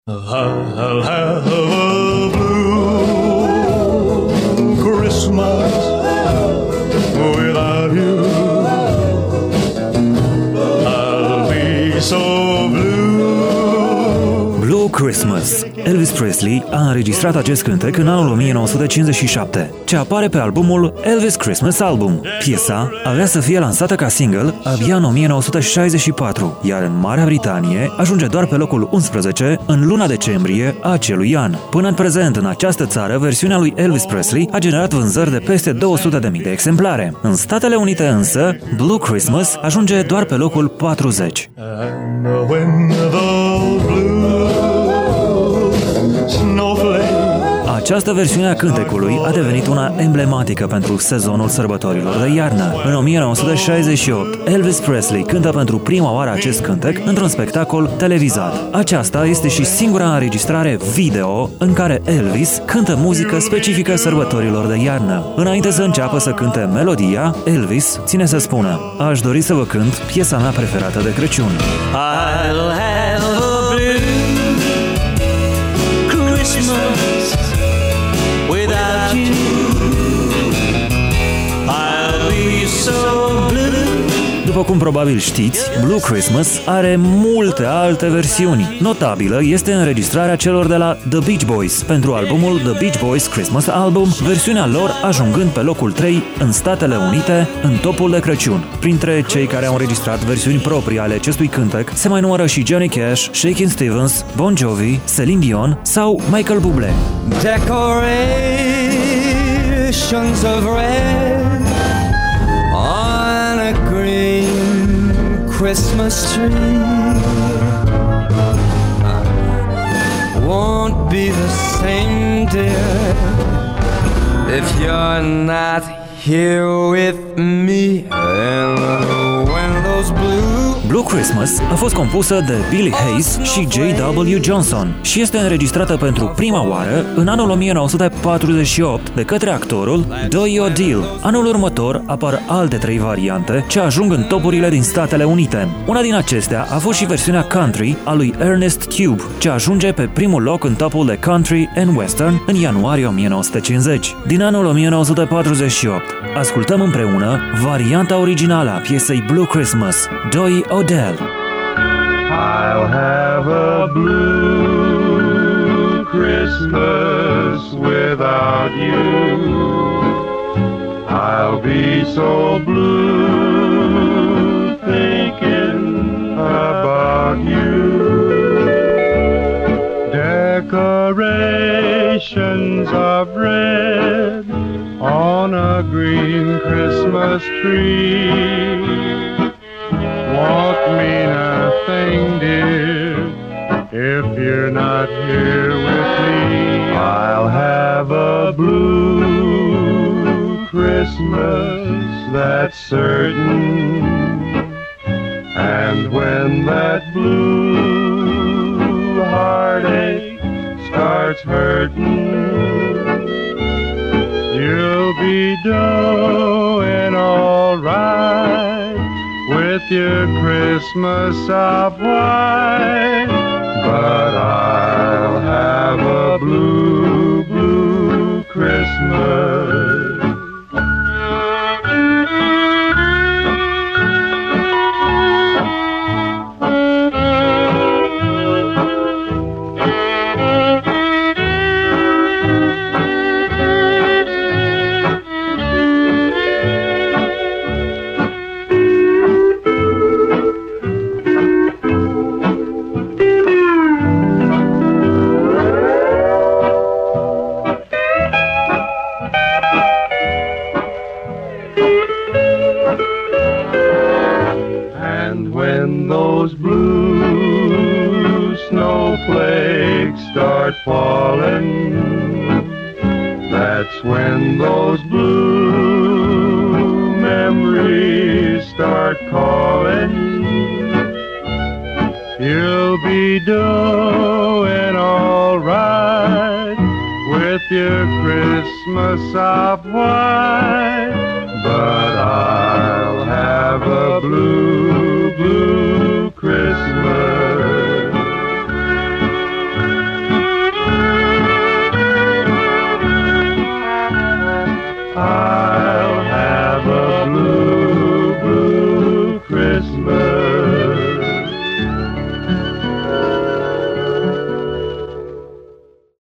I'll have a blue Christmas without you. I'll be so blue. Blue Christmas. Elvis Presley a înregistrat acest cântec în anul 1957, ce apare pe albumul Elvis Christmas Album. Piesa avea să fie lansată ca single abia în 1964, iar în Marea Britanie ajunge doar pe locul 11 în luna decembrie a acelui an. Până în prezent, în această țară, versiunea lui Elvis Presley a generat vânzări de peste 200.000 de exemplare. În Statele Unite însă, Blue Christmas ajunge doar pe locul 40. Această versiune a cântecului a devenit una emblematică pentru sezonul sărbătorilor de iarnă. În 1968, Elvis Presley cântă pentru prima oară acest cântec într-un spectacol televizat. Aceasta este și singura înregistrare video în care Elvis cântă muzică specifică sărbătorilor de iarnă. Înainte să înceapă să cânte melodia, Elvis ține să spună: aș dori să vă cânt piesa mea preferată de Crăciun. I'll have a blue Christmas without you. I'll be so blue. După cum probabil știți, Blue Christmas are multe alte versiuni. Notabilă este înregistrarea celor de la The Beach Boys pentru albumul The Beach Boys Christmas Album, versiunea lor ajungând pe locul 3 în Statele Unite în topul de Crăciun. Printre cei care au înregistrat versiuni proprii ale acestui cântec se mai numără și Johnny Cash, Shakin' Stevens, Bon Jovi, Celine Dion sau Michael Bublé. Decorations of red on a green Christmas tree won't be the same, dear, if you're not here with me. And when those Blue Christmas a fost compusă de Billy Hayes și J.W. Johnson și este înregistrată pentru prima oară în anul 1948 de către actorul Doyle O'Deal. Anul următor apar alte 3 variante ce ajung în topurile din Statele Unite. Una din acestea a fost și versiunea country a lui Ernest Tubb, ce ajunge pe primul loc în topul de country and western în ianuarie 1950. Din anul 1948 ascultăm împreună varianta originală a piesei Blue Christmas, Doyle O'Deal. I'll have a blue Christmas without you. I'll be so blue thinking about you. Decorations of red on a green Christmas tree won't mean a thing, dear, if you're not here with me. I'll have a blue Christmas, that's certain. And when that blue heartache starts hurting, you'll be doing all right with your Christmas of white. But I'll have a blue, blue Christmas. Falling, that's when those blue memories start calling. You'll be doing all right with your Christmas of white, but I'll have a blue, blue Christmas.